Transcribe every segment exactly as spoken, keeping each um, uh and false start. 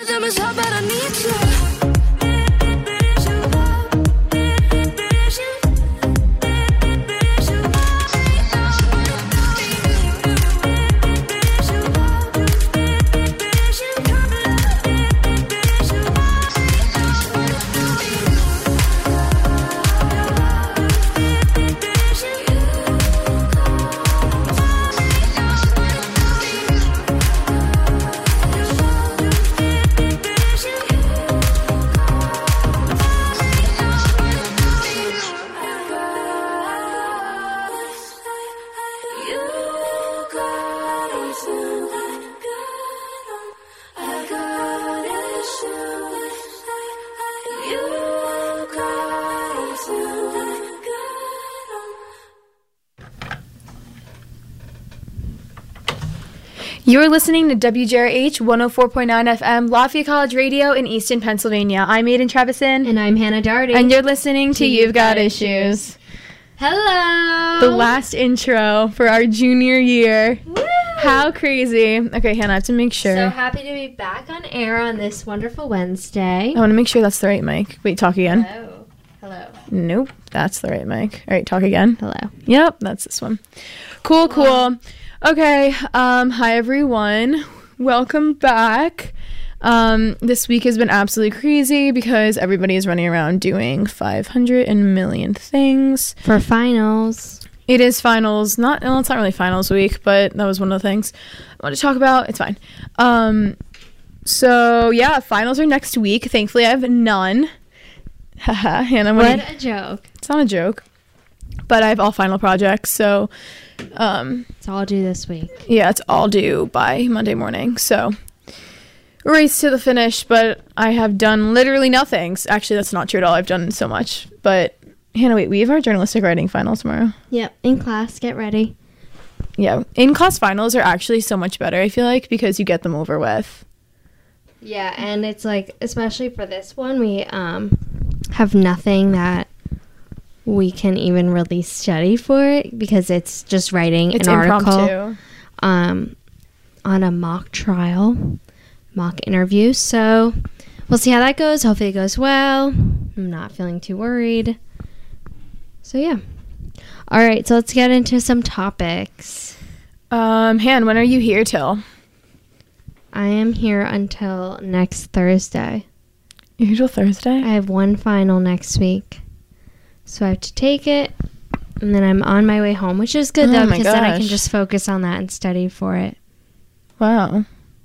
You're listening to W J R H one oh four point nine F M, Lafayette College Radio in Easton, Pennsylvania. I'm Aiden Trevison. And I'm Hannah Darty. And you're listening to, to You've Got, Got Issues. Issues. Hello! The last intro for our junior year. Woo! How crazy. Okay, Hannah, I have to make sure. So happy to be back on air on this wonderful Wednesday. I want to make sure that's the right mic. Wait, talk again. Hello. Hello. Nope, that's the right mic. All right, talk again. Hello. Yep, that's this one. Cool, cool. Okay, um, hi everyone. Welcome back. Um, this week has been absolutely crazy because everybody is running around doing five hundred and million things. For finals. It is finals. Not, well, it's not really finals week, but that was one of the things I wanted to talk about. It's fine. Um, so yeah, finals are next week. Thankfully, I have none. Haha, Hannah. What a joke. It's not a joke. But I have all final projects, so um it's all due this week. Yeah, it's all due by Monday morning. So race to the finish, but I have done literally nothing. Actually, that's not true at all. I've done so much. But Hannah, wait, we have our journalistic writing final tomorrow. Yep, in class, get ready. Yeah, in-class finals are actually so much better, I feel like, because you get them over with. Yeah, and it's like, especially for this one, we um have nothing that we can even really study for it because it's just writing it's an article impromptu. um on a mock trial, mock interview. So we'll see how that goes. Hopefully it goes well. I'm not feeling too worried. So yeah. All right, so let's get into some topics. Um, Han, when are you here till? I am here until next Thursday. You're here till Thursday? I have one final next week. So I have to take it, and then I'm on my way home, which is good, oh though, because gosh. then I can just focus on that and study for it. Wow.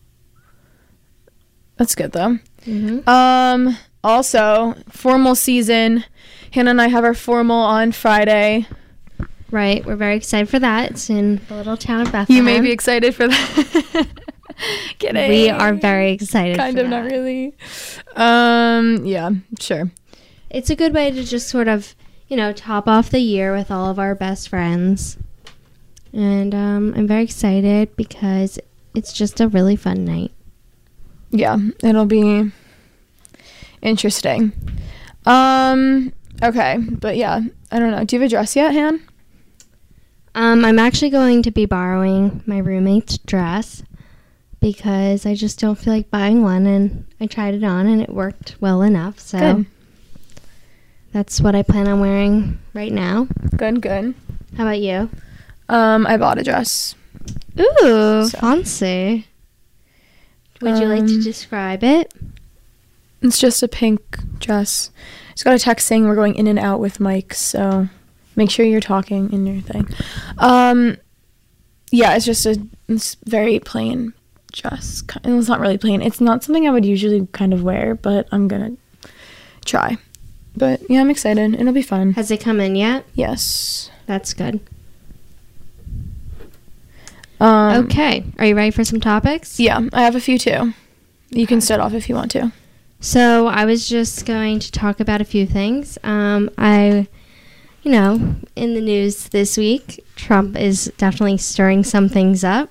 That's good, though. Mm-hmm. Um. Also, formal season. Hannah and I have our formal on Friday. Right. We're very excited for that. It's in the little town of Bethlehem. You may be excited for that. Kidding. We are very excited kind for of, that. not really. Um. Yeah, sure. It's a good way to just sort of, you know, top off the year with all of our best friends. And um, I'm very excited because it's just a really fun night. Yeah, it'll be interesting. Um, okay, but yeah, I don't know. Do you have a dress yet, Han? Um, I'm actually going to be borrowing my roommate's dress because I just don't feel like buying one, and I tried it on and it worked well enough. So good. That's what I plan on wearing right now. Good, good. How about you? Um, I bought a dress. Ooh, So. fancy. Would you like to Um, describe it? It's just a pink dress. Just got a text saying we're going in and out with mics, so make sure you're talking in your thing. Um, yeah, it's just a it's very plain dress. It's not really plain. It's not something I would usually kind of wear, but I'm gonna try. But yeah, I'm excited. It'll be fun. Has it come in yet? Yes. That's good. Um, Okay. Are you ready for some topics? Yeah, I have a few too. You can start off if you want to. So I was just going to talk about a few things. Um, I, you know, in the news this week, Trump is definitely stirring some things up.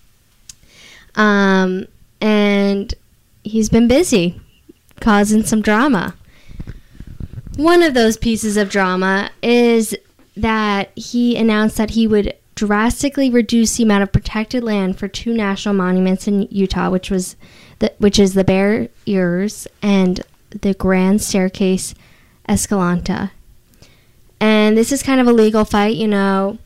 Um, and he's been busy causing some drama. One of those pieces of drama is that he announced that he would drastically reduce the amount of protected land for two national monuments in Utah, which was the, which is the Bare Ears and the Grand Staircase Escalante. And this is kind of a legal fight, you know.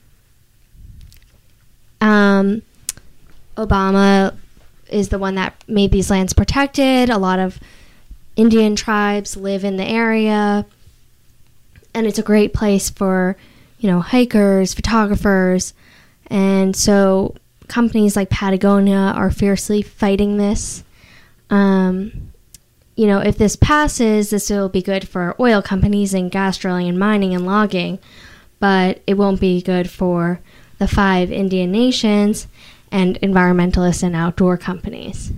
Um, Obama is the one that made these lands protected. A lot of Indian tribes live in the area. And it's a great place for, you know, hikers, photographers. And so companies like Patagonia are fiercely fighting this. Um, you know, if this passes, this will be good for oil companies and gas drilling and mining and logging. But it won't be good for the five Indian nations and environmentalists and outdoor companies.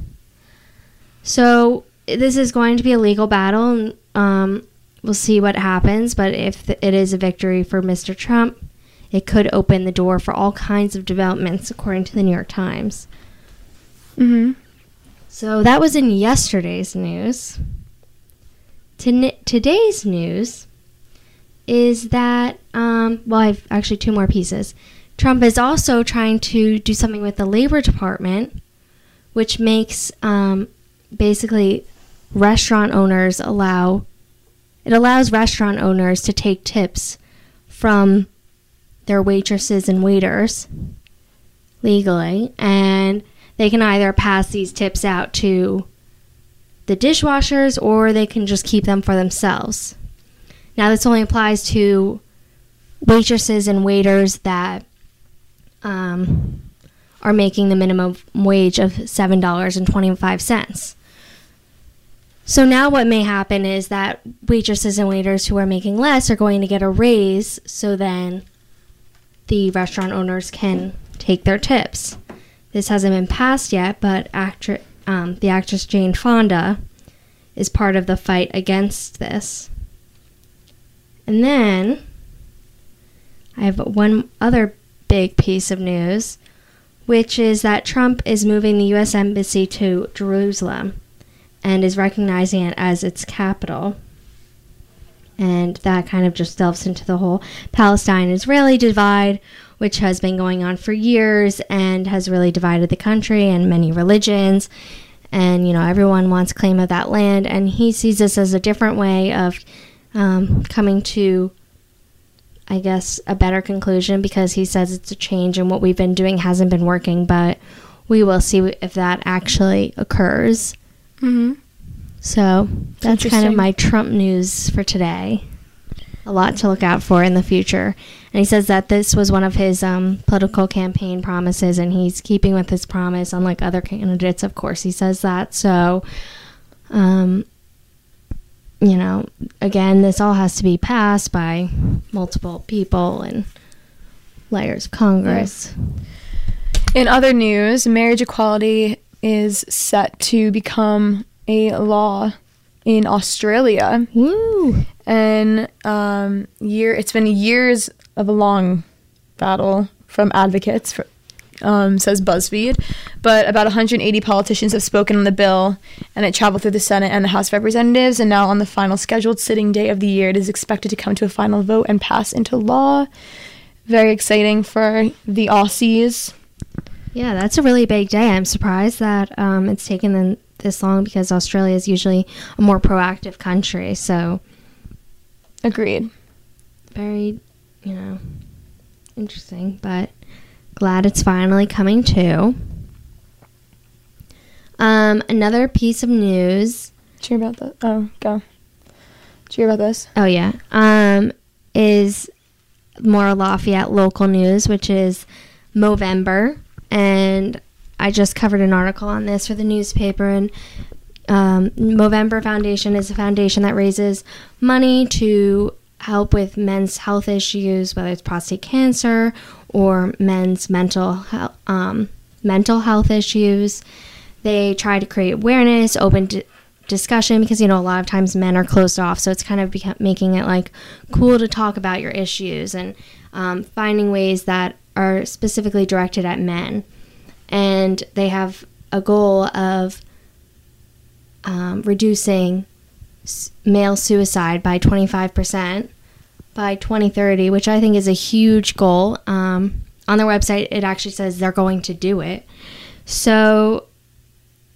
So this is going to be a legal battle. And, um, we'll see what happens. But if it is a victory for Mister Trump, it could open the door for all kinds of developments, according to the New York Times. Mm-hmm. So that was in yesterday's news. T- today's news is that, um, well, I have actually two more pieces. Trump is also trying to do something with the Labor Department, which makes um, basically restaurant owners allow, it allows restaurant owners to take tips from their waitresses and waiters legally, and they can either pass these tips out to the dishwashers or they can just keep them for themselves. Now, this only applies to waitresses and waiters that um, are making the minimum wage of seven dollars and twenty-five cents. So now what may happen is that waitresses and waiters who are making less are going to get a raise, so then the restaurant owners can take their tips. This hasn't been passed yet, but actri- um, the actress Jane Fonda is part of the fight against this. And then I have one other big piece of news, which is that Trump is moving the U S Embassy to Jerusalem and is recognizing it as its capital. And that kind of just delves into the whole Palestine-Israeli divide, which has been going on for years and has really divided the country and many religions. And, you know, everyone wants claim of that land. And he sees this as a different way of um, coming to, I guess, a better conclusion, because he says it's a change and what we've been doing hasn't been working. But we will see if that actually occurs. Mm-hmm. So that's kind of my Trump news for today. A lot to look out for in the future. And he says that this was one of his um, political campaign promises, and he's keeping with his promise, unlike other candidates, of course. He says that. So, um, you know, again, this all has to be passed by multiple people and layers of Congress. In other news, marriage equality is set to become a law in Australia. Woo! And um, year it's been years of a long battle from advocates, for, um, says BuzzFeed. But about one hundred eighty politicians have spoken on the bill, and it traveled through the Senate and the House of Representatives. And now on the final scheduled sitting day of the year, it is expected to come to a final vote and pass into law. Very exciting for the Aussies. Yeah, that's a really big day. I'm surprised that um, it's taken them this long, because Australia is usually a more proactive country. So, agreed. Very, you know, interesting, but glad it's finally coming to. Um, another piece of news. Did you hear about that? Oh, go. Did you hear about this? Oh, yeah. Um, is more Lafayette local news, which is Movember. And I just covered an article on this for the newspaper, and um, Movember Foundation is a foundation that raises money to help with men's health issues, whether it's prostate cancer or men's mental health, um, mental health issues. They try to create awareness, open d- discussion, because, you know, a lot of times men are closed off, so it's kind of beca- making it like cool to talk about your issues, and um, finding ways that are specifically directed at men. And they have a goal of um, reducing s- male suicide by twenty-five percent by twenty thirty, which I think is a huge goal. Um, on their website, it actually says they're going to do it. So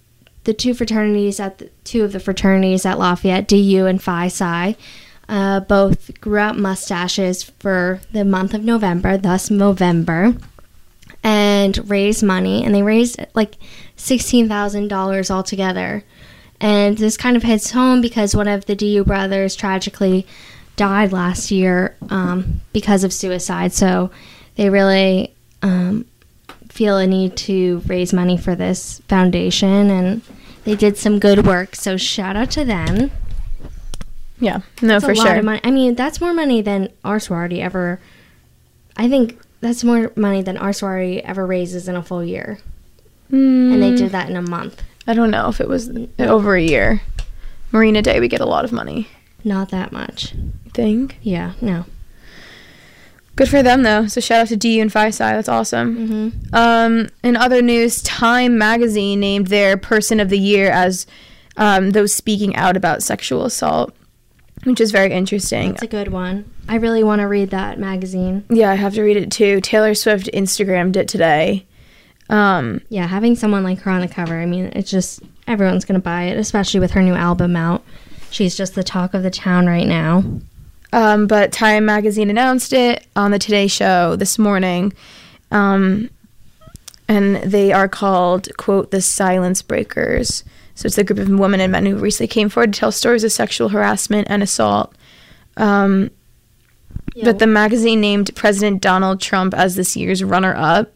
the two fraternities at the, two of the fraternities at Lafayette, D U and Phi Psi, uh, both grew out mustaches for the month of November, thus Movember, and raised money. And they raised like sixteen thousand dollars altogether. And this kind of hits home because one of the D U brothers tragically died last year um, because of suicide. So they really um, feel a need to raise money for this foundation, and they did some good work. So shout out to them. Yeah, no, That's for a lot sure. of money. I mean, that's more money than our sorority ever. I think that's more money than our sorority ever raises in a full year. Mm, And they did that in a month. I don't know if it was over a year. Marina Day, we get a lot of money. Not that much. I think. Yeah, no. Good for them, though. So shout out to D U and Phi Psi. That's awesome. Mm-hmm. Um, in other news, Time Magazine named their Person of the Year as um, those speaking out about sexual assault, which is very interesting. That's a good one. I really want to read that magazine. Yeah, I have to read it too. Taylor Swift Instagrammed it today. Um, Yeah, having someone like her on the cover, I mean, it's just, everyone's going to buy it, especially with her new album out. She's just the talk of the town right now. um, but Time Magazine announced it on the Today Show this morning. Um, and they are called, quote, the Silence Breakers. So it's a group of women and men who recently came forward to tell stories of sexual harassment and assault. Um, Yeah. But the magazine named President Donald Trump as this year's runner-up.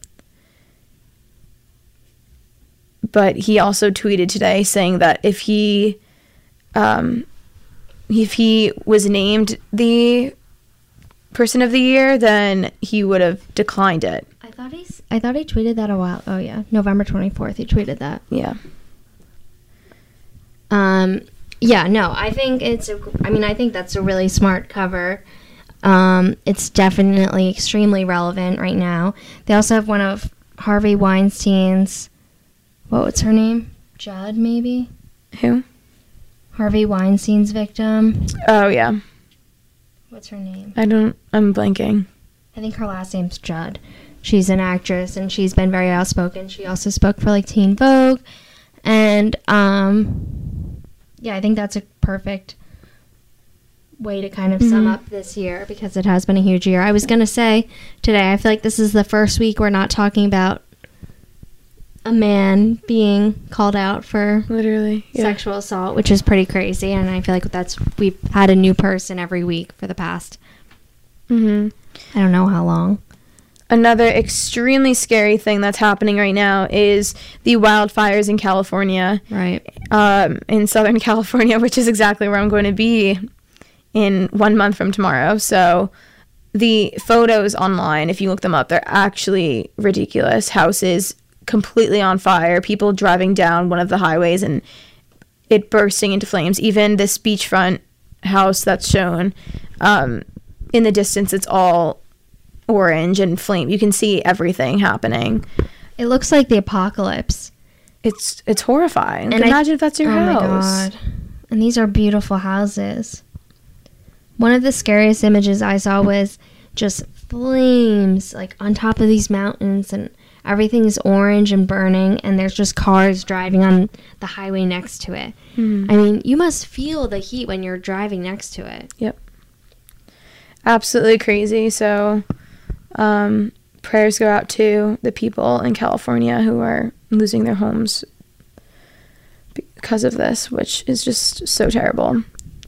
But he also tweeted today saying that if he, um, if he was named the Person of the Year, then he would have declined it. I thought he's. I thought he tweeted that a while. Oh yeah, November twenty-fourth. He tweeted that. Yeah. Um. Yeah. No. I think it's. A, I mean, I think that's a really smart cover. Um. It's definitely extremely relevant right now. They also have one of Harvey Weinstein's. What was her name? Judd, maybe. Who? Harvey Weinstein's victim. Oh, yeah. What's her name? I don't, I'm blanking. I think her last name's Judd. She's an actress, and she's been very outspoken. She also spoke for, like, Teen Vogue. And, um, yeah, I think that's a perfect way to kind of sum Mhm. up this year, because it has been a huge year. I was going to say today, I feel like this is the first week we're not talking about a man being called out for Literally. Yeah. sexual assault, which is pretty crazy. And I feel like that's, we've had a new person every week for the past, Mm-hmm. I don't know how long. Another extremely scary thing that's happening right now is the wildfires in California, Right. um, in Southern California, which is exactly where I'm going to be in one month from tomorrow. So the photos online, if you look them up, they're actually ridiculous. Houses completely on fire, people driving down one of the highways and it bursting into flames. Even this beachfront house that's shown, um, in the distance, it's all orange and flame. You can see everything happening. It looks like the apocalypse. It's it's horrifying. And I- Imagine if that's your oh house. my god. And these are beautiful houses. One of the scariest images I saw was just flames like on top of these mountains, and everything's orange and burning, and there's just cars driving on the highway next to it. Mhm. I mean, you must feel the heat when you're driving next to it. Yep. Absolutely crazy. So um, prayers go out to the people in California who are losing their homes because of this, which is just so terrible.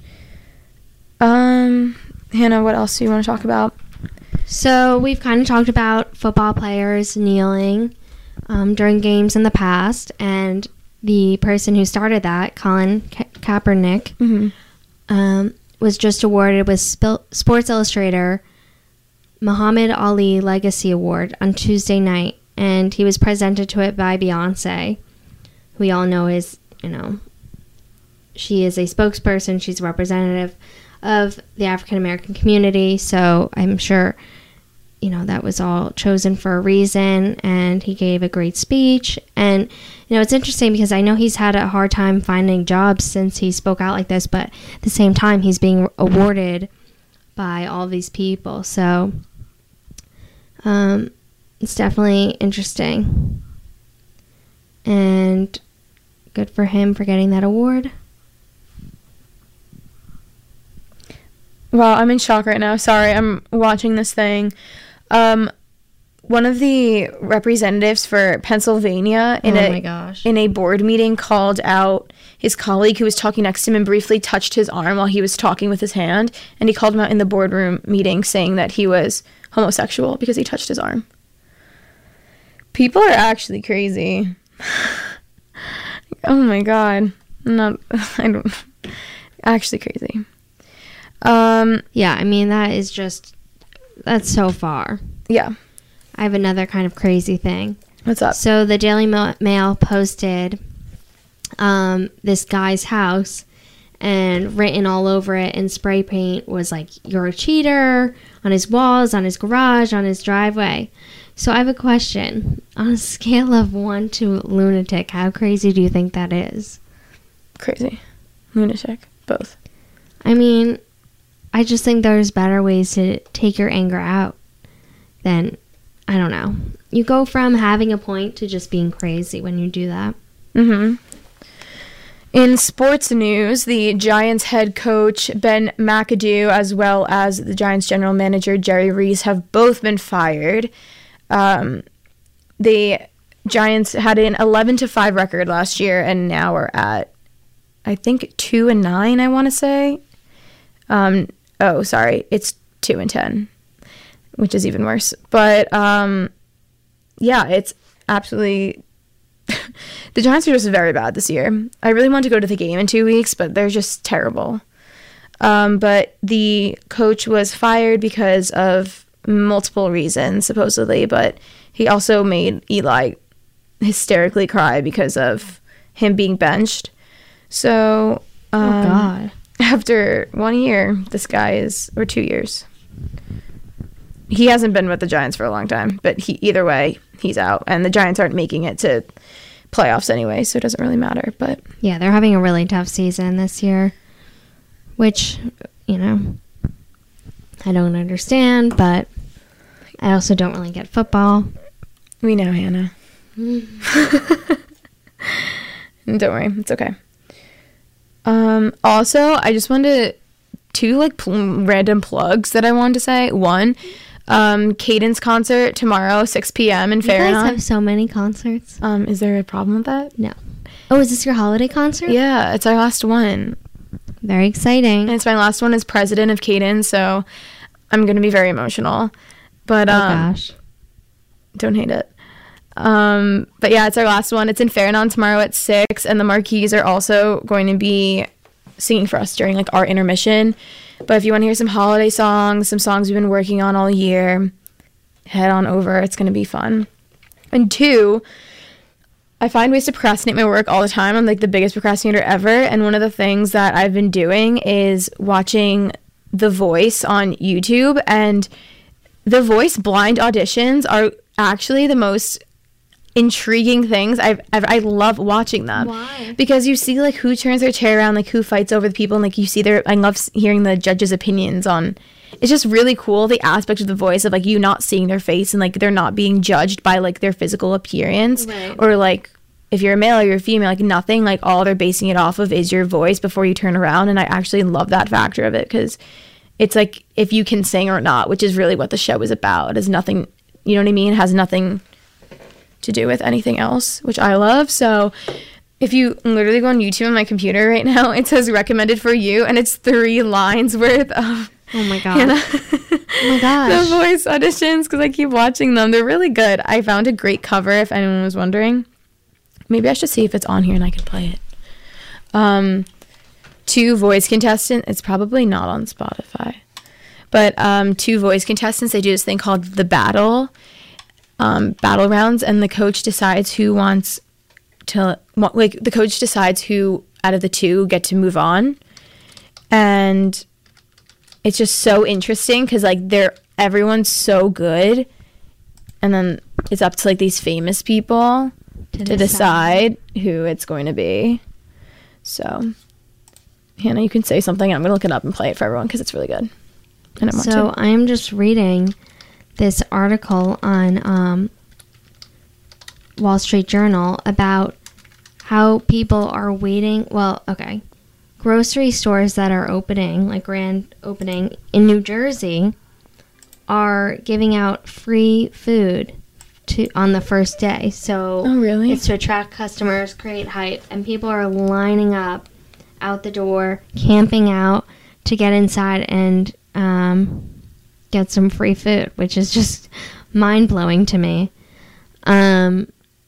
Um, Hannah, what else do you want to talk about? So we've kind of talked about football players kneeling um, during games in the past, and the person who started that, Colin Ka- Kaepernick, Mm-hmm. um, was just awarded with Spil- Sports Illustrator Muhammad Ali Legacy Award on Tuesday night, and he was presented to it by Beyonce, who we all know is, you know, she is a spokesperson, she's a representative of the African American community, so I'm sure, you know, that was all chosen for a reason, and he gave a great speech. And, you know, it's interesting because I know he's had a hard time finding jobs since he spoke out like this, but at the same time, he's being awarded by all these people, so um, it's definitely interesting. And good for him for getting that award. Wow, I'm in shock right now. Sorry, I'm watching this thing. Um, one of the representatives for Pennsylvania in oh a my gosh. in a board meeting called out his colleague who was talking next to him and briefly touched his arm while he was talking with his hand, and he called him out in the boardroom meeting saying that he was homosexual because he touched his arm. People are actually crazy. Oh my god. I'm not I don't actually crazy. Um, yeah, I mean, that is just, that's so far. Yeah. I have another kind of crazy thing. What's up? So the Daily Mail posted um, this guy's house, and written all over it in spray paint was like, "You're a cheater," on his walls, on his garage, on his driveway. So I have a question. On a scale of one to lunatic, how crazy do you think that is? Crazy. Lunatic. Both. I mean, I just think there's better ways to take your anger out than, I don't know. You go from having a point to just being crazy when you do that. Mm-hmm. In sports news, the Giants head coach Ben McAdoo as well as the Giants general manager Jerry Reese have both been fired. Um, the Giants had an eleven to five record last year and now are at, I think, two and nine, I want to say. Um, oh, sorry, it's two and ten, which is even worse. But um, yeah, it's absolutely. The Giants are just very bad this year. I really want to go to the game in two weeks, but they're just terrible. Um, but the coach was fired because of multiple reasons, supposedly. But he also made Eli hysterically cry because of him being benched. So, um, oh, God. After one year, this guy is, or two years. He hasn't been with the Giants for a long time, but he either way, he's out. And the Giants aren't making it to playoffs anyway, so it doesn't really matter. But yeah, they're having a really tough season this year, which, you know, I don't understand, but I also don't really get football. We know, Hannah. Don't worry, it's okay. Um, also, I just wanted to, two like pl- random plugs that I wanted to say. One, um, Cadence concert tomorrow, six p.m. in You Farron. guys have so many concerts. Um, is there a problem with that? No. Oh, is this your holiday concert? Yeah, it's our last one. Very exciting. And it's my last one as president of Cadence, so I'm going to be very emotional. But, oh, um, gosh. Don't hate it. Um, but yeah, it's our last one. It's in Farron tomorrow at six, and the Marquis are also going to be singing for us during like our intermission. But if you want to hear some holiday songs, some songs we've been working on all year, head on over. It's going to be fun. And two, I find ways to procrastinate my work all the time. I'm like the biggest procrastinator ever. And one of the things that I've been doing is watching The Voice on YouTube. And The Voice blind auditions are actually the most intriguing things. I've, I've I love watching them. Why? Because you see like who turns their chair around, like who fights over the people, and like you see their. I love hearing the judges' opinions on. It's just really cool, the aspect of The Voice of like you not seeing their face and like they're not being judged by like their physical appearance, right. Or like if you're a male or you're a female, like nothing, like all they're basing it off of is your voice before you turn around. And I actually love that factor of it because it's like if you can sing or not, which is really what the show is about. It is nothing, you know what I mean? It has nothing to do with anything else, which I love. So if you literally go on YouTube on my computer right now, it says recommended for you, and it's three lines worth of oh my god Hannah, oh my gosh The Voice auditions because I keep watching them. They're really good. I found a great cover if anyone was wondering. Maybe I should see if it's on here and I can play it. Um two voice contestants, it's probably not on Spotify, but um two voice contestants, they do this thing called The Battle Um, battle rounds, and the coach decides who wants to like the coach decides who out of the two get to move on, and it's just so interesting because like they're everyone's so good, and then it's up to like these famous people to, to decide. decide who it's going to be. So Hannah, you can say something. I'm gonna look it up and play it for everyone because it's really good, and I want so to. I'm just reading this article on um, Wall Street Journal about how people are waiting. Well, okay. Grocery stores that are opening, like grand opening in New Jersey, are giving out free food to on the first day. So oh, really? It's to attract customers, create hype, and people are lining up out the door, camping out to get inside and um, get some free food, which is just mind-blowing to me. Um,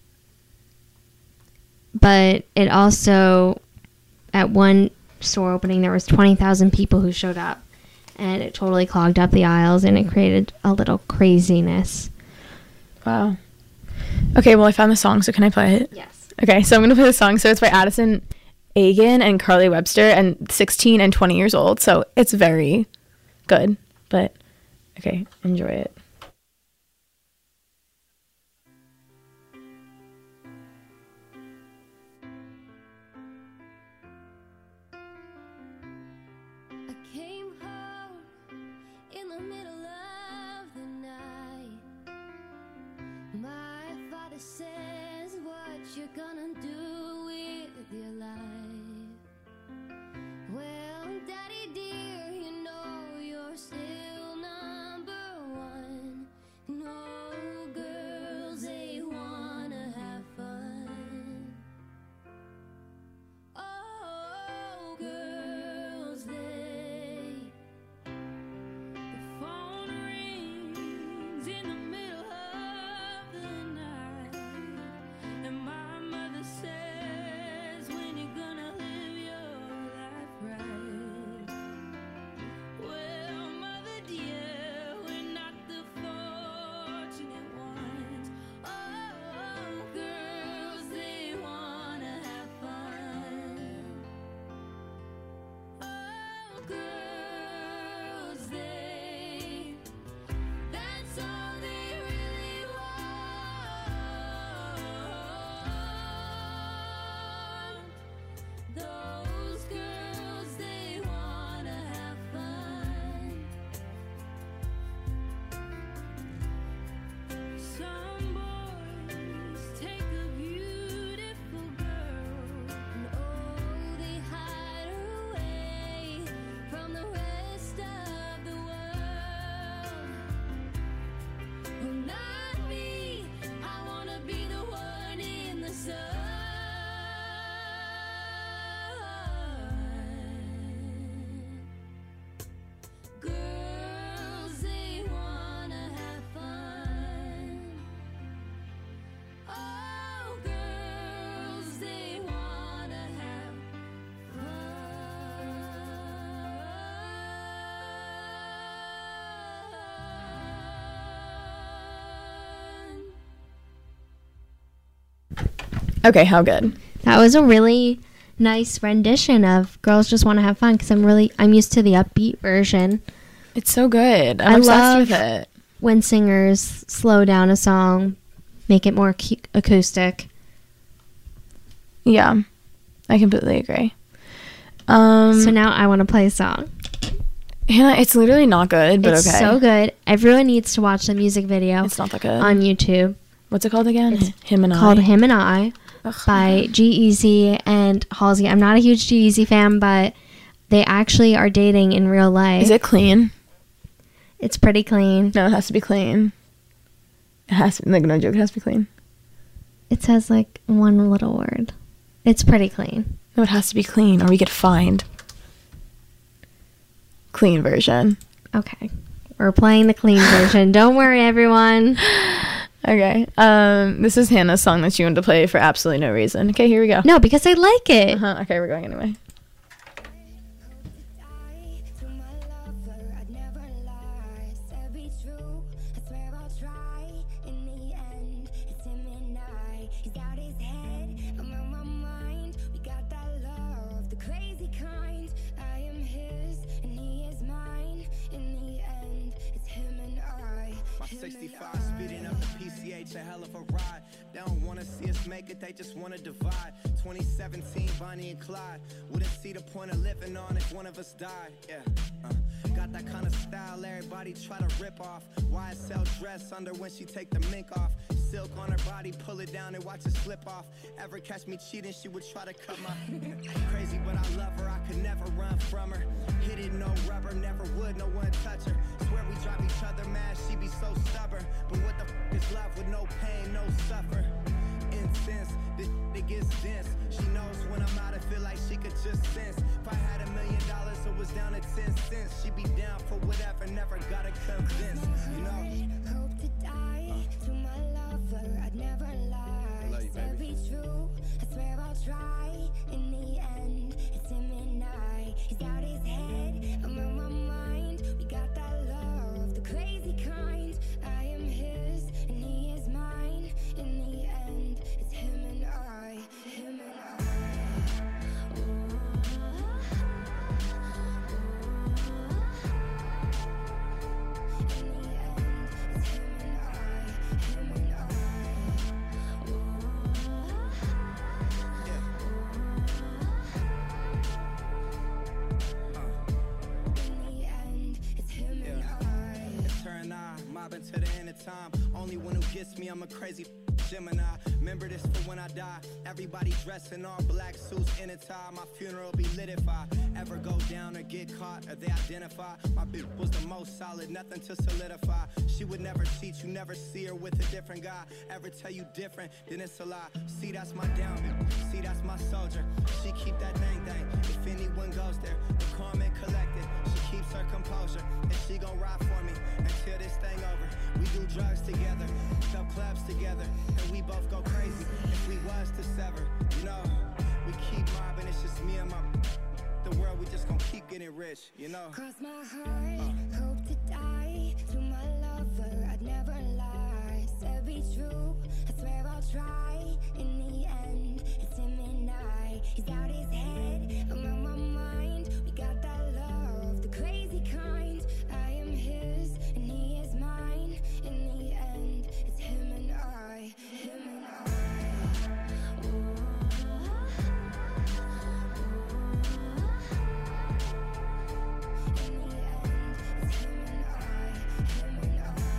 but it also, at one store opening, there was twenty thousand people who showed up, and it totally clogged up the aisles, and it created a little craziness. Wow. Okay, well, I found the song, so can I play it? Yes. Okay, so I'm going to play the song. So it's by Addison Agan and Carly Webster, and sixteen and twenty years old, so it's very good. But, okay, enjoy it. Says what you're gonna do with your life. Well, daddy dear, you know you're still number one. No girls, they wanna have fun. Oh, girls, they the phone rings in the middle of the night. And my mother says, when you gonna live your life right? Well, mother dear, we're not the fortunate ones. Oh, girls, they wanna have fun. Oh, girls, they, that's all they really want. Those girls, they wanna have fun. Some boys take a beautiful girl and oh, they hide her away from the rest of the world. Well, not me, I wanna be the one in the sun. Girls, they wanna have fun. Oh, girls, they wanna have fun. Okay, how good? That was a really nice rendition of Girls Just Want to Have Fun, because I'm really, I'm used to the upbeat version. It's so good. I'm I obsessed love with it. When singers slow down a song, make it more cu- acoustic. Yeah, I completely agree. Um, So now I want to play a song. Hannah, it's literally not good, but It's okay. so good. Everyone needs to watch the music video It's not that good. on YouTube What's it called again? It's Him and called I. Him and I Ugh. by G-Eazy and Halsey. I'm not a huge G-Eazy fan, but they actually are dating in real life. Is it clean? It's pretty clean. No, it has to be clean. It has to, like, no joke, it has to be clean. It says like one little word. It's pretty clean. No, it has to be clean or we get fined. Clean version. Okay. We're playing the clean version. Don't worry, everyone. Okay. Um, this is Hannah's song that she wanted to play for absolutely no reason. Okay, here we go. No, because I like it. Uh-huh. Okay, we're going anyway. sixty-five speeding up the P C H, a hell of a ride. They don't wanna see us make it, they just wanna divide. twenty seventeen, Bonnie and Clyde. Wouldn't see the point of living on if one of us died. Yeah, uh, got that kind of style everybody try to rip off. Y S L dress under when she take the mink off. silk on her body, pull it down and watch it slip off. Ever catch me cheating, she would try to cut my crazy, but I love her, I could never run from her. Hit it, no rubber, never would, no one touch her. Swear we drive each other mad, she be so stubborn. But what the f is love with no pain, no suffer? Incense, this it gets dense. She knows when I'm out, I feel like she could just sense. If I had a million dollars, it was down to ten cents. She'd be down for whatever, never gotta convince, you know? Hope to die to my lover. I'd never lie. love you, To baby. be true, I swear I'll try. In the end, it's him and I. He's out his head, I'm on my mind. We got that love, the crazy kind. I am his, and he is mine. In the end, it's him and I. Him and I. In the end, it's him and I. Him and In the end, it's him and I. Turn eye, mobbing to the end of time. Only one who gets me, I'm a crazy Gemini. Remember this for when I die. Everybody dressed in all black suits in a tie. My funeral be lit if I ever go down or get caught or they identify. My bitch was the most solid, nothing to solidify. She would never cheat, you never see her with a different guy. Ever tell you different, then it's a lie. See, that's my down bitch. See, that's my soldier. She keep that thing thing. If anyone goes there, the calm and collected. She keeps her composure, and she gon' ride for me until this thing over. We do drugs together, sell clubs together, and we both go crazy if we was to sever. You know, we keep mobbing, it's just me and my the world, we just gon' keep getting rich, you know. Cross my heart, hope to die to my lover. I'd never lie. Said be true, I swear I'll try. In the end, it's him and I. He's out his head, I'm on my mind. We got that love, the crazy kind. I am his, and he is mine. In the end, it's him and I. Him and I. In the end, it's him and I, him and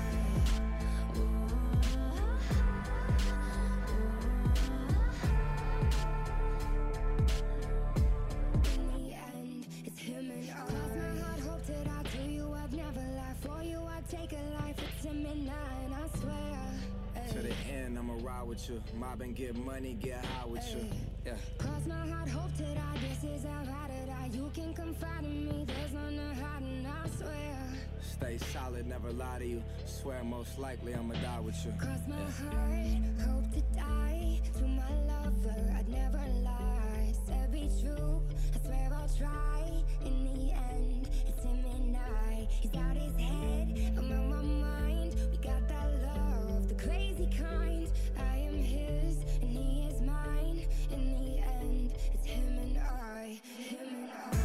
I. In the end, it's him and I. Cross my heart, hope to die to you. I'd never lie for you. I'd take a life. It's him and I, and I swear. To the end, I'ma ride with you. Mob and get money, get high with you. Yeah. Cross my heart, hope to die. This is how I to die. You can confide in me. There's none to hide, and I swear. Stay solid, never lie to you. Swear most likely I'ma die with you. Cross my heart, hope to die to my lover. I'd never lie. Said be true, I swear I'll try. In the end, it's him and I. He's out his head, I'm on my mind. We got that love, the crazy kind. I am his, and he is mine. In the end, it's him and I. Him and I.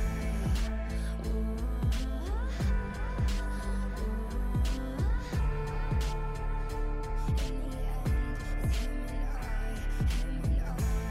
In the end, it's him and I, him and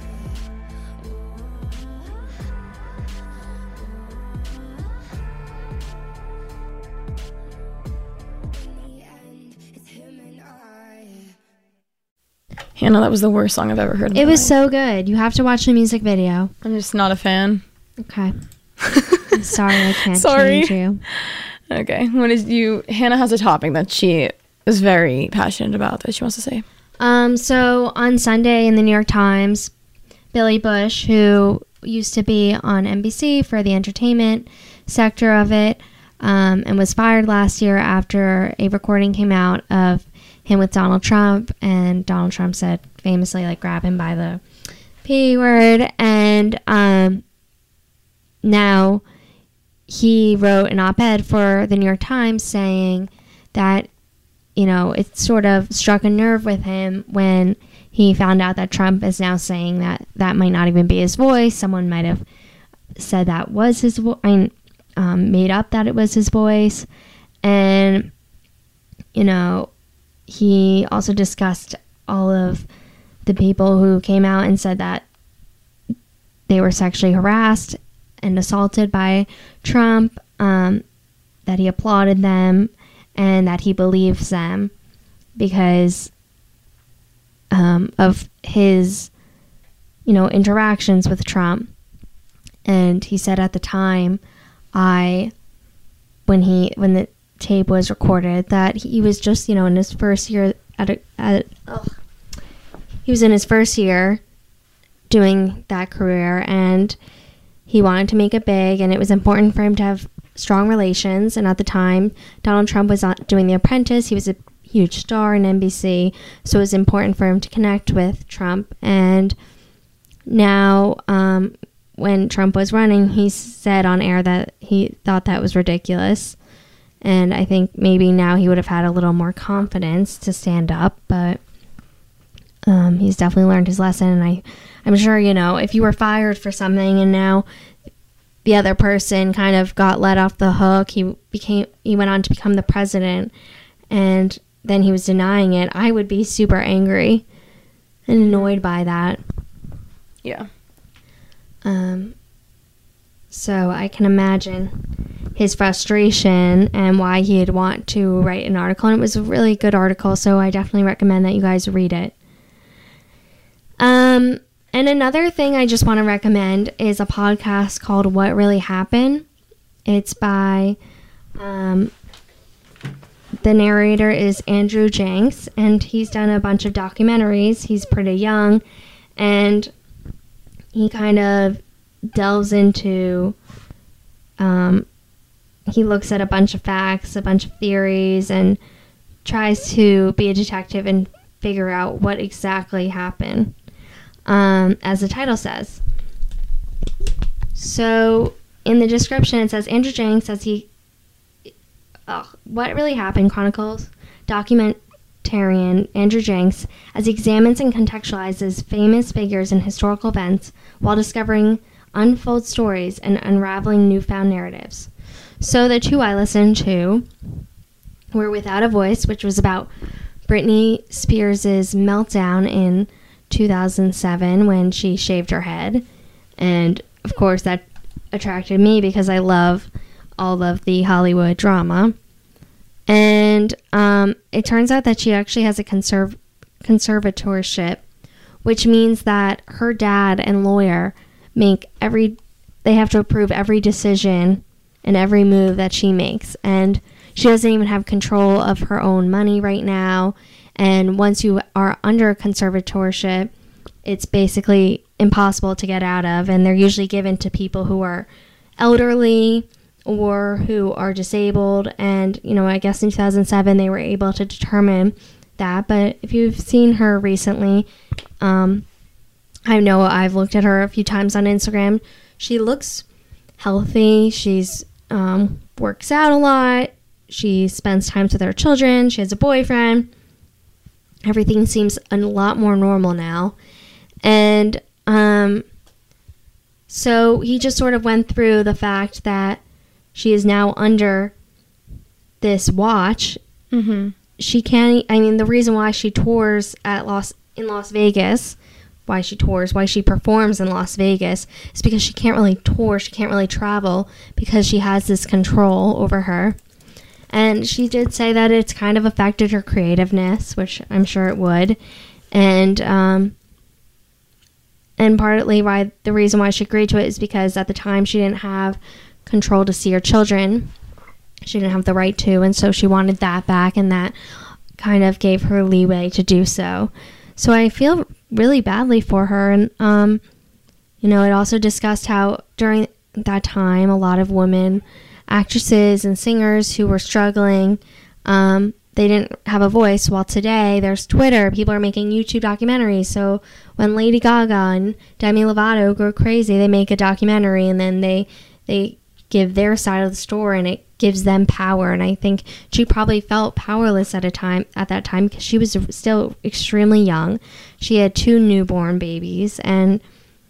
I. In the end, it's him and I. Hannah, that was the worst song I've ever heard. in It my was life. so good. You have to watch the music video. I'm just not a fan. Okay. I'm sorry I can't Sorry. change you. Okay. What is you? Hannah has a topic that she is very passionate about that she wants to say. Um, so on Sunday in the New York Times, Billy Bush, who used to be on N B C for the entertainment sector of it, um, and was fired last year after a recording came out of him with Donald Trump, and Donald Trump said famously, like, grab him by the P word, and um, now he wrote an op-ed for the New York Times saying that, you know, it sort of struck a nerve with him when he found out that Trump is now saying that that might not even be his voice. Someone might have said that was his voice, I mean, um, made up that it was his voice. And, you know, he also discussed all of the people who came out and said that they were sexually harassed and assaulted by Trump, um, that he applauded them, and that he believes them because um, of his, you know, interactions with Trump. And he said at the time, I, when he, when the tape was recorded, that he was just, you know, in his first year at a, at, ugh, he was in his first year doing that career, and he wanted to make it big, and it was important for him to have strong relations. And at the time, Donald Trump was not doing The Apprentice. He was a huge star in N B C, so it was important for him to connect with Trump. And now, um, when Trump was running, he said on air that he thought that was ridiculous. And I think maybe now he would have had a little more confidence to stand up, but um, he's definitely learned his lesson. And I, I'm sure, you know, if you were fired for something and now the other person kind of got let off the hook, he became, he went on to become the president, and then he was denying it, I would be super angry and annoyed by that. Yeah. Um, so I can imagine his frustration and why he'd want to write an article. And it was a really good article, so I definitely recommend that you guys read it. Um, and another thing I just want to recommend is a podcast called What Really Happened. It's by, um, the narrator is Andrew Jenks, and he's done a bunch of documentaries. He's pretty young, and he kind of delves into, um, he looks at a bunch of facts, a bunch of theories, and tries to be a detective and figure out what exactly happened, um, as the title says. So in the description it says, Andrew Jenks says he, oh, What Really Happened chronicles documentarian Andrew Jenks as he examines and contextualizes famous figures and historical events while discovering unfold stories and unraveling newfound narratives. So the two I listened to were Without a Voice, which was about Britney Spears' meltdown in two thousand seven when she shaved her head. And of course that attracted me because I love all of the Hollywood drama. And um, it turns out that she actually has a conserv- conservatorship, which means that her dad and lawyer make every, they have to approve every decision and every move that she makes. And she doesn't even have control of her own money right now. And once you are under a conservatorship, it's basically impossible to get out of. And they're usually given to people who are elderly or who are disabled. And, you know, I guess in two thousand seven they were able to determine that. But if you've seen her recently, um, I know I've looked at her a few times on Instagram. She looks healthy. She's um, works out a lot. She spends time with her children. She has a boyfriend. Everything seems a lot more normal now. And um, so he just sort of went through the fact that she is now under this watch. Mm-hmm. She can't, I mean, the reason why she tours at Las in Las Vegas, why she tours, why she performs in Las Vegas, is because she can't really tour, she can't really travel because she has this control over her. And she did say that it's kind of affected her creativeness, which I'm sure it would. And, um, and partly why the reason why she agreed to it is because at the time she didn't have control to see her children. She didn't have the right to, and so she wanted that back, and that kind of gave her leeway to do so. So I feel really badly for her. And, um, you know, it also discussed how during that time, a lot of women actresses and singers who were struggling, um, they didn't have a voice. While today, there's Twitter. People are making YouTube documentaries. So when Lady Gaga and Demi Lovato go crazy, they make a documentary, and then they they give their side of the story, and it gives them power. And I think she probably felt powerless at a time at that time because she was still extremely young. She had two newborn babies, and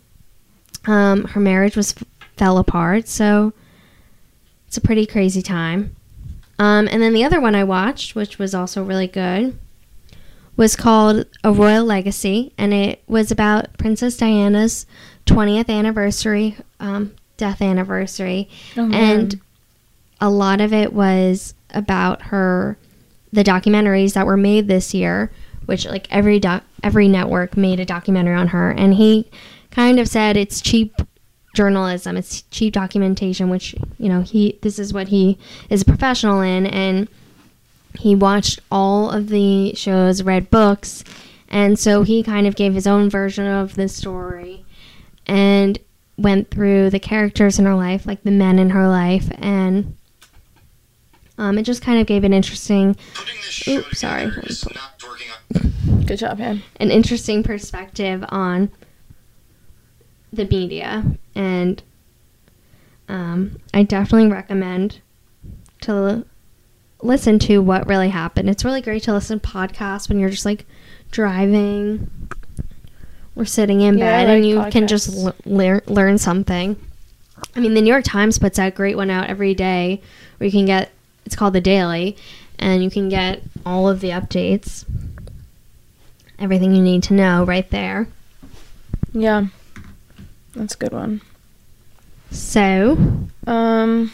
um, her marriage was fell apart. So it's a pretty crazy time. Um, and then the other one I watched, which was also really good, was called A Royal Legacy, and it was about Princess Diana's twentieth anniversary, um, death anniversary. Oh, man. And a lot of it was about her, the documentaries that were made this year which like every doc every network made a documentary on her, and he kind of said it's cheap journalism, it's cheap documentation, which, you know, he this is what he is a professional in, and he watched all of the shows, read books, and so he kind of gave his own version of the story and went through the characters in her life, like the men in her life, and um, it just kind of gave an interesting, oops, sorry, let me pull- Good job, man. an interesting perspective on the media, and um, I definitely recommend to l- listen to what really happened. It's really great to listen to podcasts when you're just like driving or sitting in Yeah, I bed and like you can just podcasts. l- lear- learn something. I mean, the New York Times puts out a great one out every day where you can get, it's called The Daily, and you can get all of the updates, everything you need to know right there. Yeah. That's a good one. So, Um,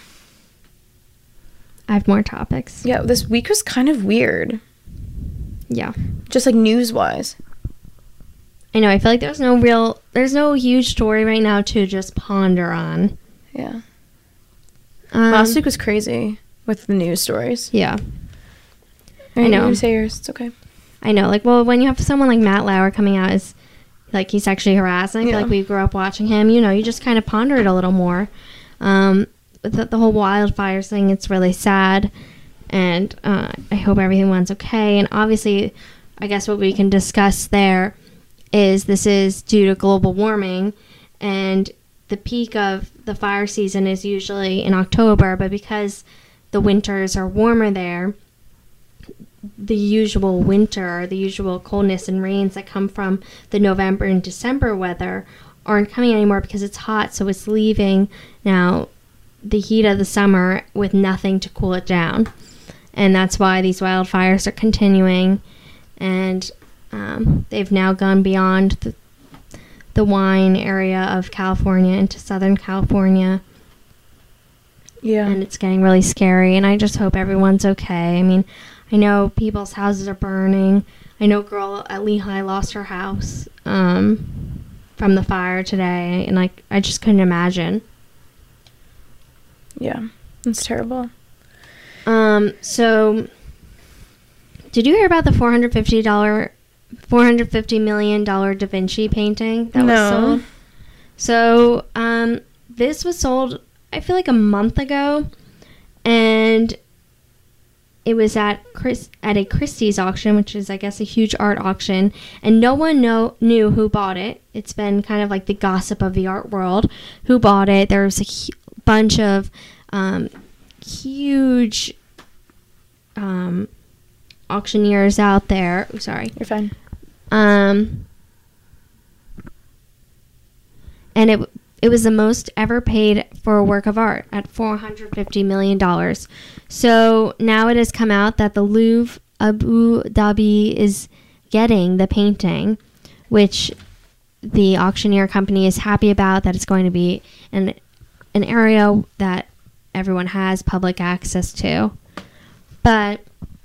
I have more topics. yeah, this week was kind of weird. Yeah. Just like news-wise. I know, I feel like there's no real, there's no huge story right now to just ponder on. Yeah. Um, Last week was crazy with the news stories. Yeah, I know. You can say yours. It's okay. I know. Like, well, when you have someone like Matt Lauer coming out as, like, he's sexually harassing, I feel Yeah. like we grew up watching him, you know, you just kind of ponder it a little more. Um, with the, the whole wildfires thing, it's really sad, and uh, I hope everyone's okay. And obviously, I guess what we can discuss there is this is due to global warming, and the peak of the fire season is usually in October, but because the winters are warmer there, the usual winter, the usual coldness and rains that come from the November and December weather aren't coming anymore because it's hot, so it's leaving now the heat of the summer with nothing to cool it down. And that's why these wildfires are continuing, and um, they've now gone beyond the, the wine area of California into Southern California, Yeah. and it's getting really scary, and I just hope everyone's okay. I mean, I know people's houses are burning. I know a girl at Lehigh lost her house um, from the fire today, and like I just couldn't imagine. Yeah. It's terrible. Um, so, did you hear about the four hundred fifty dollar, four hundred fifty million dollar Da Vinci painting that was No. sold? So, um, this was sold, I feel like a month ago, and it was at Chris at a Christie's auction, which is, I guess, a huge art auction, and no one know knew who bought it. It's been kind of like the gossip of the art world. Who bought it? There was a hu- bunch of um, huge um, auctioneers out there. Oh, sorry. You're fine. Um, and it it was the most ever paid for a work of art at four hundred fifty million dollars. So now it has come out that the Louvre Abu Dhabi is getting the painting, which the auctioneer company is happy about, that it's going to be an an area that everyone has public access to. But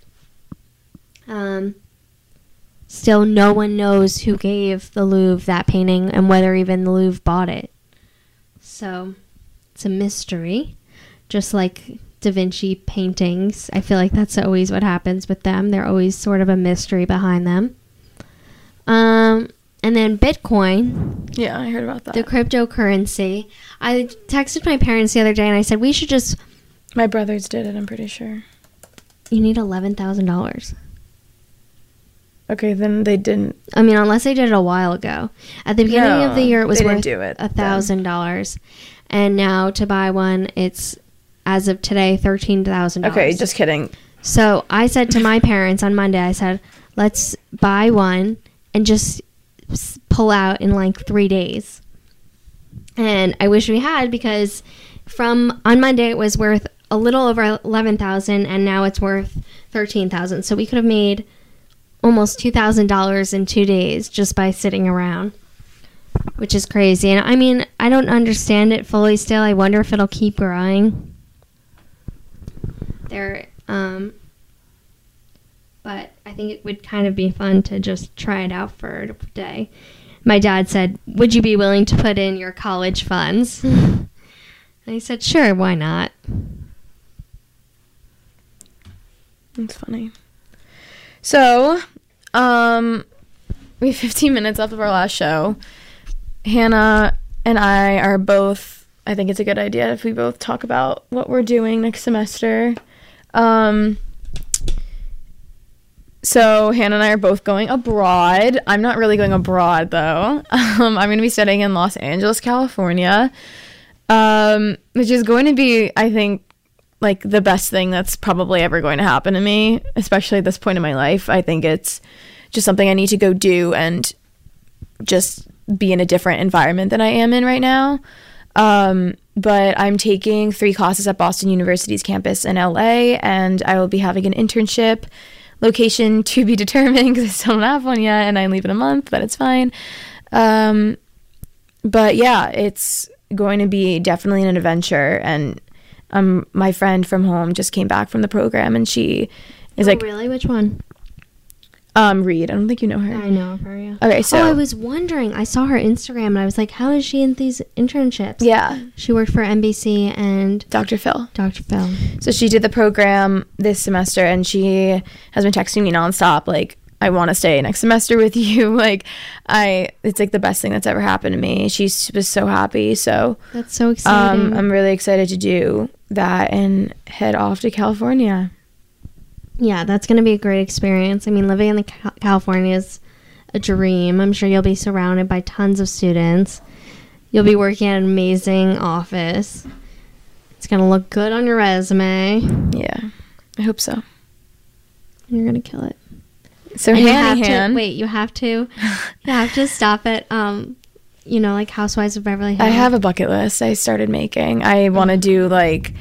um, still no one knows who gave the Louvre that painting and whether even the Louvre bought it. So it's a mystery, just like Da Vinci paintings. I feel like that's always what happens with them. They're always sort of a mystery behind them. Um, and then Bitcoin, Yeah, I heard about that. the cryptocurrency. I texted my parents the other day and I said, we should just, My brothers did it, I'm pretty sure. you need eleven thousand dollars. Okay, then they didn't. I mean, unless they did it a while ago. At the beginning No, of the year, it was they didn't worth do it a then. thousand dollars, and now to buy one, it's as of today thirteen thousand dollars. Okay, just kidding. So I said to my parents on Monday, I said, let's buy one and just s- pull out in like three days. And I wish we had, because from on Monday it was worth a little over eleven thousand, and now it's worth thirteen thousand. So we could have made almost two thousand dollars in two days just by sitting around, which is crazy. And I mean, I don't understand it fully still. I wonder if it'll keep growing. There, um, but I think it would kind of be fun to just try it out for a day. My dad said, would you be willing to put in your college funds? And I said, sure, why not? That's funny. So, um, we have fifteen minutes left of our last show. Hannah and I are both, I think it's a good idea if we both talk about what we're doing next semester. Um, so Hannah and I are both going abroad. I'm not really going abroad though. Um, I'm going to be studying in Los Angeles, California, um, which is going to be, I think, like the best thing that's probably ever going to happen to me, especially at this point in my life. I think it's just something I need to go do and just be in a different environment than I am in right now. Um, but I'm taking three classes at Boston University's campus in L A, and I will be having an internship. Location to be determined because I still don't have one yet, and I leave in a month, but it's fine. Um, but yeah, it's going to be definitely an adventure, and um, my friend from home just came back from the program, and she is Oh, like, really? Which one? um, Reed. I don't think you know her. I know of her, yeah. Okay, so oh, I was wondering. I saw her Instagram, and I was like, how is she in these internships? yeah, She worked for N B C and Doctor Phil. Doctor Phil. So she did the program this semester, and she has been texting me nonstop, like, I want to stay next semester with you. Like, I, it's like the best thing that's ever happened to me. She was so happy. So That's so exciting. um, I'm really excited to do that and head off to California. Yeah, that's going to be a great experience. I mean, living in the Cal- California is a dream. I'm sure you'll be surrounded by tons of students. You'll be working at an amazing office. It's going to look good on your resume. Yeah, I hope so. And you're going to kill it. So And you have Hanny to, Han, wait, you have to, you have to stop it. Um, you know, like Housewives of Beverly Hills. I have a bucket list I started making. I want to do like,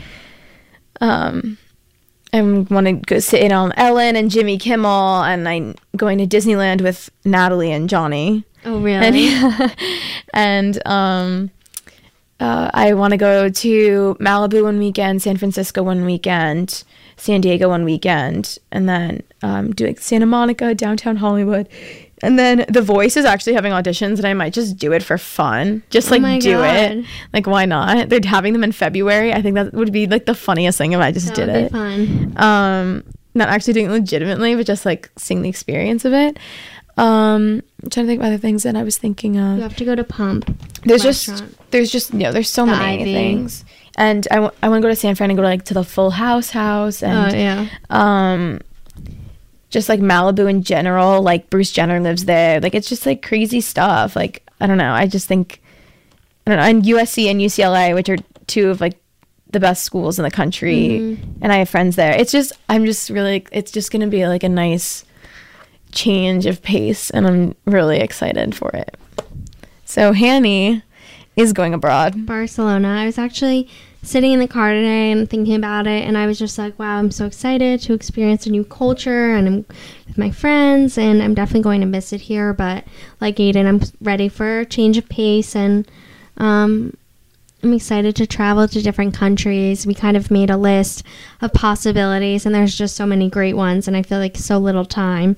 um, I want to go sit in on Ellen and Jimmy Kimmel, and I'm going to Disneyland with Natalie and Johnny. Oh, really? And, and um, uh, I want to go to Malibu one weekend, San Francisco one weekend, San Diego one weekend, and then um, doing Santa Monica, downtown Hollywood. And then The Voice is actually having auditions, and I might just do it for fun. Just Oh like my do God. it. Like, why not? They're having them in February. I think that would be like the funniest thing if I just That did would be it. fun. Um, not actually doing it legitimately, but just like seeing the experience of it. Um, I'm trying to think of other things that I was thinking of. You have to go to Pump. There's just restaurant. there's just you know there's so The many Ivy. things, and I, w- I want to go to San Fran and go to like to the Full House house, and Oh, yeah. um, just like Malibu in general. Like Bruce Jenner lives there. Like it's just like crazy stuff. Like I don't know. I just think I don't know. And U S C and U C L A, which are two of like the best schools in the country, Mhm. and I have friends there. It's just I'm just really it's just gonna be like a nice change of pace, and I'm really excited for it. So Hanny is going abroad. Barcelona. I was actually sitting in the car today and thinking about it, and I was just like, wow, I'm so excited to experience a new culture, and I'm with my friends, and I'm definitely going to miss it here, but like Aiden, I'm ready for a change of pace, and um, I'm excited to travel to different countries. We kind of made a list of possibilities, and there's just so many great ones, and I feel like so little time.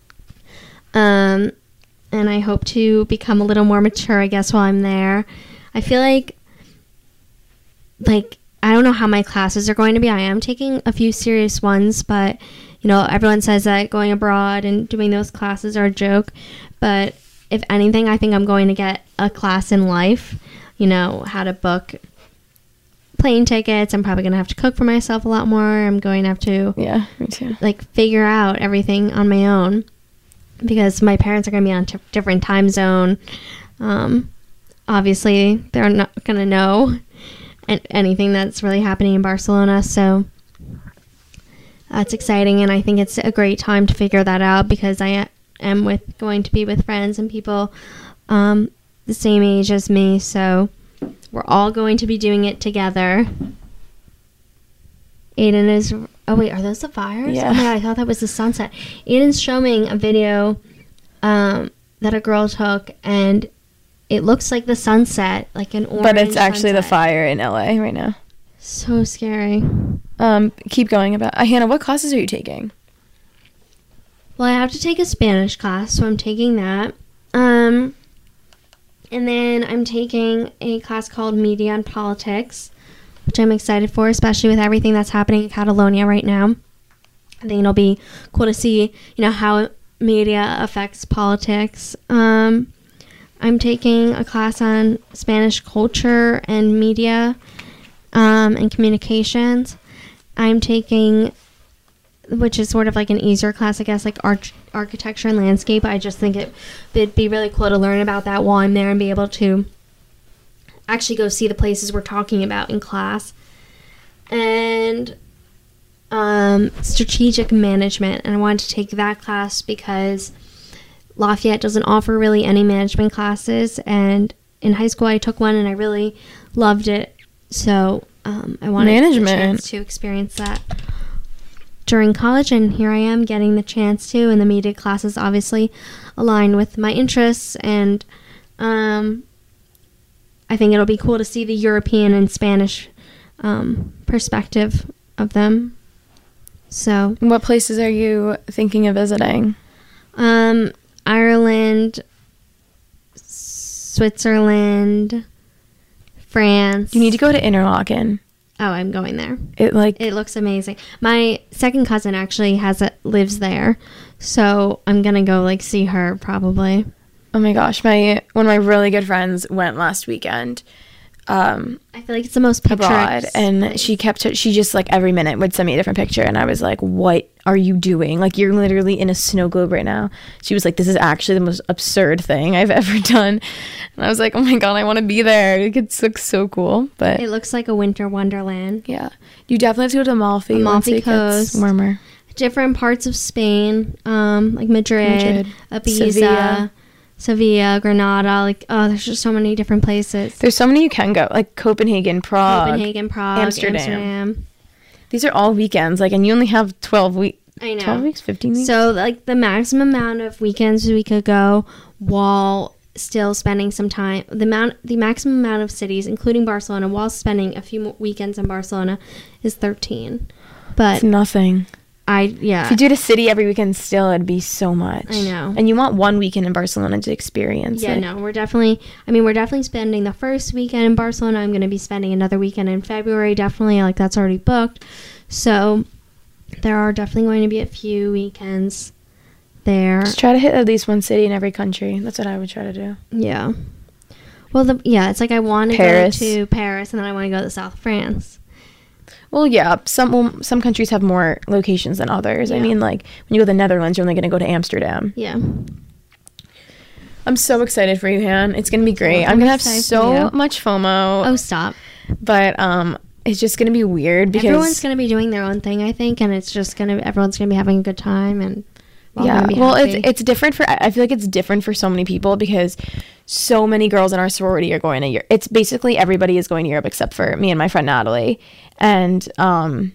Um, and I hope to become a little more mature, I guess, while I'm there. I feel like, like, I don't know how my classes are going to be. I am taking a few serious ones, but, you know, everyone says that going abroad and doing those classes are a joke. But if anything, I think I'm going to get a class in life, you know, how to book plane tickets. I'm probably going to have to cook for myself a lot more. I'm going to have to, Yeah, me too. like, figure out everything on my own, because my parents are going to be on a different time zone. Um, obviously, they're not going to know an- anything that's really happening in Barcelona. So that's exciting. And I think it's a great time to figure that out, because I am with going to be with friends and people um, the same age as me. So we're all going to be doing it together. Aiden is... Oh, wait, are those the fires? Yeah. Oh, my God, I thought that was the sunset. Aiden's showing a video um, that a girl took, and it looks like the sunset, like an orange But it's actually the sunset. fire in L A right now. So scary. Um, keep going about uh, Hannah. What classes are you taking? Well, I have to take a Spanish class, so I'm taking that. Um, and then I'm taking a class called Media and Politics, which I'm excited for, especially with everything that's happening in Catalonia right now. I think it'll be cool to see, you know, how media affects politics. Um, I'm taking a class on Spanish culture and media um, and communications. I'm taking, which is sort of like an easier class, I guess, like arch- architecture and landscape. I just think it, it'd be really cool to learn about that while I'm there and be able to actually go see the places we're talking about in class. And um, strategic management. And I wanted to take that class because Lafayette doesn't offer really any management classes, and in high school I took one and I really loved it, so um, I wanted Management. the chance to experience that during college, and here I am getting the chance to, and the media classes obviously align with my interests, and um, I think it'll be cool to see the European and Spanish um, perspective of them. So What places are you thinking of visiting? um, Ireland, Switzerland, France. You need to go to Interlaken. Oh, I'm going there. It like It looks amazing. My second cousin actually has a, lives there, so I'm gonna go like see her probably. oh my gosh, my one of my really good friends went last weekend. Um, I feel like it's the most abroad, picturesque and place. she kept she just like every minute would send me a different picture, and I was like, what are you doing? Like, you're literally in a snow globe right now. She was like, this is actually the most absurd thing I've ever done, and I was like, oh my god, I want to be there. Like, it looks so cool. But It looks like a winter wonderland. yeah, you definitely have to go to Amalfi, once Amalfi it gets Coast. warmer. Different parts of Spain, um, like Madrid, Madrid, Ibiza, Sevilla. Sevilla, Granada. Like, oh, there's just so many different places. There's so many you can go, like Copenhagen, Prague. Copenhagen, Prague, Amsterdam. Amsterdam. These are all weekends, like, and you only have twelve weeks. I know. twelve weeks, fifteen weeks. So, like, the maximum amount of weekends we could go while still spending some time, the amount, the maximum amount of cities, including Barcelona, while spending a few more weekends in Barcelona, is thirteen. But it's nothing. I, yeah, If you did a city every weekend, still it'd be so much. I know. And you want one weekend in Barcelona to experience yeah, it. no, we're definitely, I mean, we're definitely spending the first weekend in Barcelona. I'm going to be spending another weekend in February, definitely, like, that's already booked. So, there are definitely going to be a few weekends there. Just try to hit at least one city in every country. That's what I would try to do. Yeah. Well, the, yeah, it's like I want to go Paris. to Paris, and then I want to go to the south of France. Well, yeah, some well, some countries have more locations than others. I Yeah. mean, like, when you go to the Netherlands, you're only going to go to Amsterdam. Yeah. I'm so excited for you, Han. It's going to be great. Well, I'm I'm going to have excited for so you. much FOMO, Oh, stop. but um, it's just going to be weird because Everyone's going to be doing their own thing, I think, and it's just going to, everyone's going to be having a good time, and we're all yeah, gonna be well, happy. it's it's different for. I feel like it's different for so many people because so many girls in our sorority are going to Europe. It's basically everybody is going to Europe except for me and my friend Natalie, and um,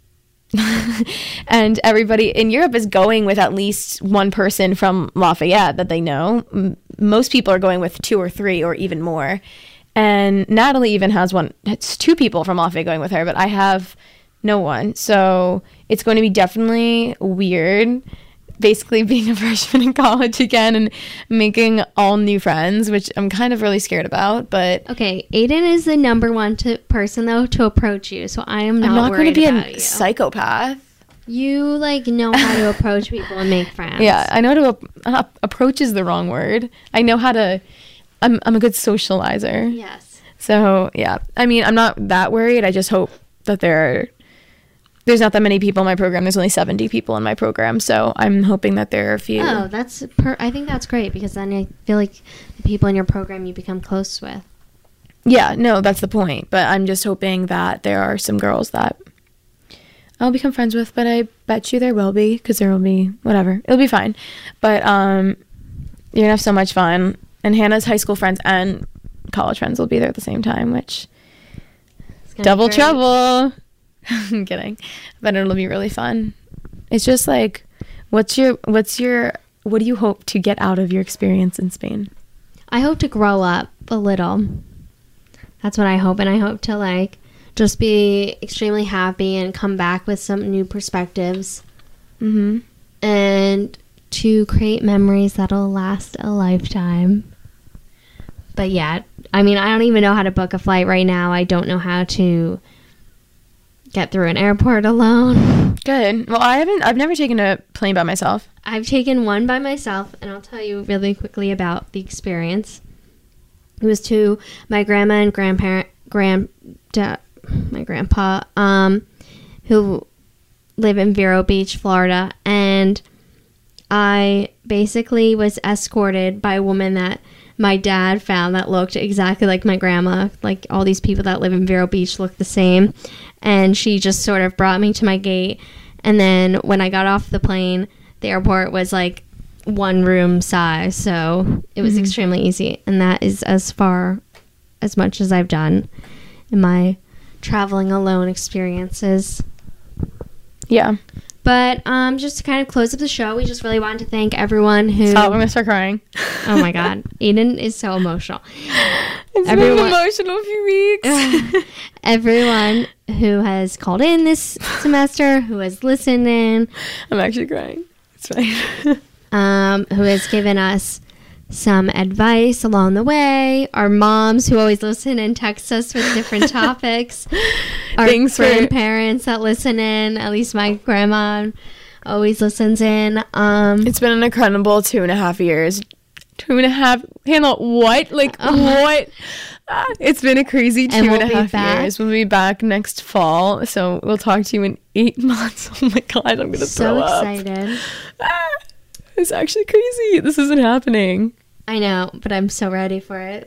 and everybody in Europe is going with at least one person from Lafayette that they know. M- most people are going with two or three or even more, and Natalie even has one. It's two people from Lafayette going with her, but I have no one. So it's going to be definitely weird. Basically being a freshman in college again and making all new friends, which I'm kind of really scared about, but Okay, Aiden is the number one to, person, though, to approach you, so I am not I'm not going to worried be about a you. psychopath. You, like, know how to approach people and make friends. Yeah, I know how to ap- uh, approach is the wrong word. I know how to, I'm, I'm a good socializer. Yes. So yeah, I mean, I'm not that worried. I just hope that there are, there's not that many people in my program. There's only seventy people in my program. So I'm hoping that there are a few. Oh, that's per- I think that's great, because then I feel like the people in your program you become close with. Yeah, no, that's the point. But I'm just hoping that there are some girls that I'll become friends with, but I bet you there will be, because there will be, whatever. It'll be fine. But um, you're going to have so much fun. And Hannah's high school friends and college friends will be there at the same time, which, It's gonna be double great. trouble. I'm kidding. But it'll be really fun. It's just like, what's your, what's your, what do you hope to get out of your experience in Spain? I hope to grow up a little. That's what I hope, and I hope to, like, just be extremely happy and come back with some new perspectives Mm-hmm. and to create memories that'll last a lifetime. But yeah, I mean, I don't even know how to book a flight right now. I don't know how to get through an airport alone. Good. Well, I haven't. I've never taken a plane by myself. I've taken one by myself, and I'll tell you really quickly about the experience. It was to my grandma and grandparent, grand, da, my grandpa, um, who live in Vero Beach, Florida, and I basically was escorted by a woman that my dad found that looked exactly like my grandma. Like, all these people that live in Vero Beach look the same, and she just sort of brought me to my gate. And then when I got off the plane, the airport was like one room size, so it was Mhm. extremely easy. And that is as far as much as I've done in my traveling alone experiences. Yeah. But um, just to kind of close up the show, we just really wanted to thank everyone who. Stop! I'm gonna start crying. Oh my God, Aiden is so emotional. It's Everyone- been an emotional few weeks. Everyone who has called in this semester, who has listened in, I'm actually crying. It's fine. um, who has given us some advice along the way, our moms who always listen and text us with different topics, our Thanks for- grandparents that listen in, at least my grandma always listens in. Um, It's been an incredible two and a half years. Two and a half. Hannah, what? Like, Oh. what? Ah, it's been a crazy two And and, we'll a be half back. years. We'll be back next fall. So we'll talk to you in eight months. Oh my God, I'm going to so throw up. excited. Ah, it's actually crazy. This isn't happening. I know, but I'm so ready for it.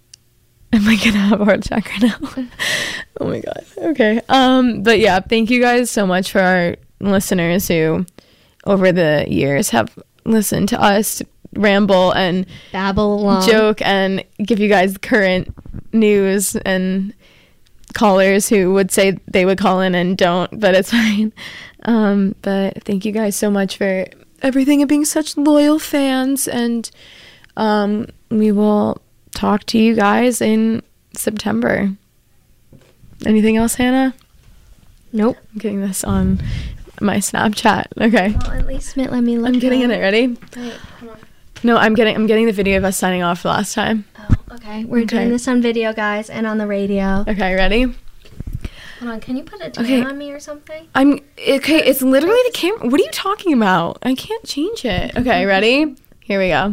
Am I gonna have a heart attack right now? Oh my God. Okay. Um, but yeah, thank you guys so much for our listeners who over the years have listened to us ramble and Babble along. joke and give you guys current news, and callers who would say they would call in and don't, but it's fine. Um, but thank you guys so much for everything and being such loyal fans, and um, we will talk to you guys in September. Anything else, Hannah? Nope. I'm getting this on my Snapchat. Okay. Well, at least let me look. I'm getting at in it. Ready? Wait, hold on. No, I'm getting I'm getting the video of us signing off last time. Oh, okay. We're Okay. doing this on video, guys, and on the radio. Okay, ready? Hold on. Can you put a tan Okay. on me or something? I'm okay. It's literally the camera. What are you talking about? I can't change it. Okay, ready? Here we go.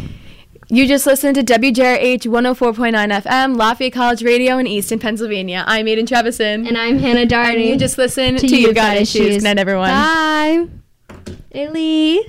You just listened to W J R H one oh four point nine F M, Lafayette College Radio in Easton, Pennsylvania. I'm Aiden Trevison. And I'm Hannah And Darty. you just listened to, You Got Issues. Good night, everyone. Bye. Illy.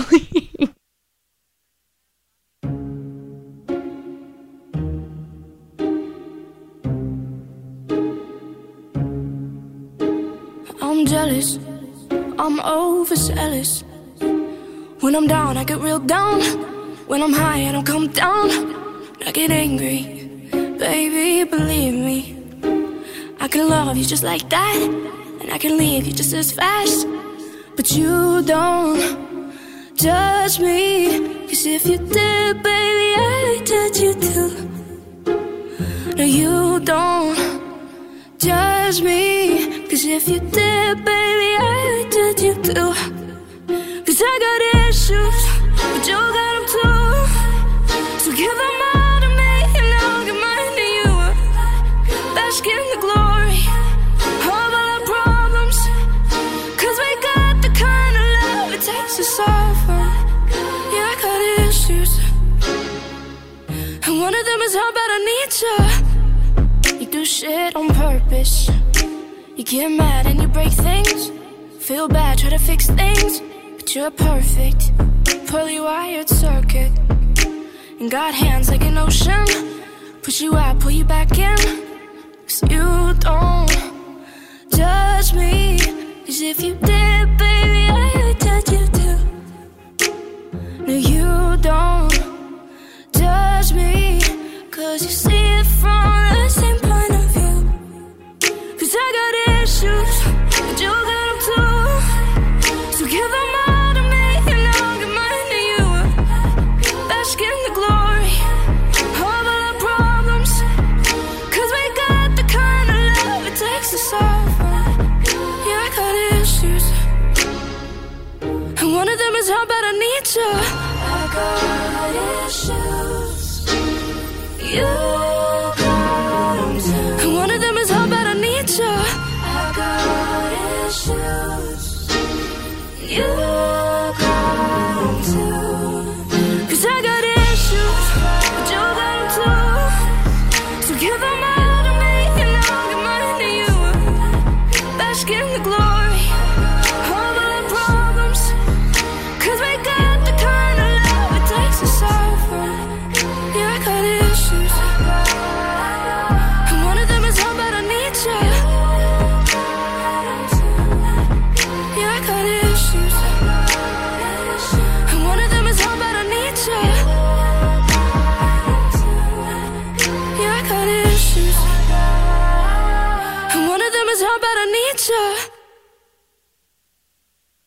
I'm jealous, I'm overzealous. When I'm down, I get real down. When I'm high, I don't come down. I get angry, baby, believe me. I can love you just like that, and I can leave you just as fast. But you don't judge me, 'cause if you did, baby, I'd judge you too. No, you don't judge me, 'cause if you did, baby, I'd judge you too. 'Cause I got issues, but you got them too. So give them all to me, and I'll give mine to you. Bask in the glory of all our problems, 'cause we got the kind of love it takes to suffer. Yeah, I got issues, and one of them is how bad I need you. You do shit on purpose. You get mad and you break things. Feel bad, try to fix things. But you're perfect, poorly wired circuit. And got hands like an ocean. Push you out, pull you back in. 'Cause you don't judge me. 'Cause if you did, baby, I'd judge you too. No, you don't judge me. 'Cause you see it from the same point of view. 'Cause I got issues, but you got them too. So give them all to me, and I'll give mine to you. Bask in the glory of all our problems, 'cause we got the kind of love it takes to suffer. Yeah, I got issues, and One of them is how bad I need you. I got issues. You got them too. One of them is how bad I need you. I got issues. You got them too. Cause I got issues, but you got them too. So give them all to me and I'll give mine to you. Bask in the glory of all our problems. Cause we got the kind of love it takes to suffer. Yeah, I got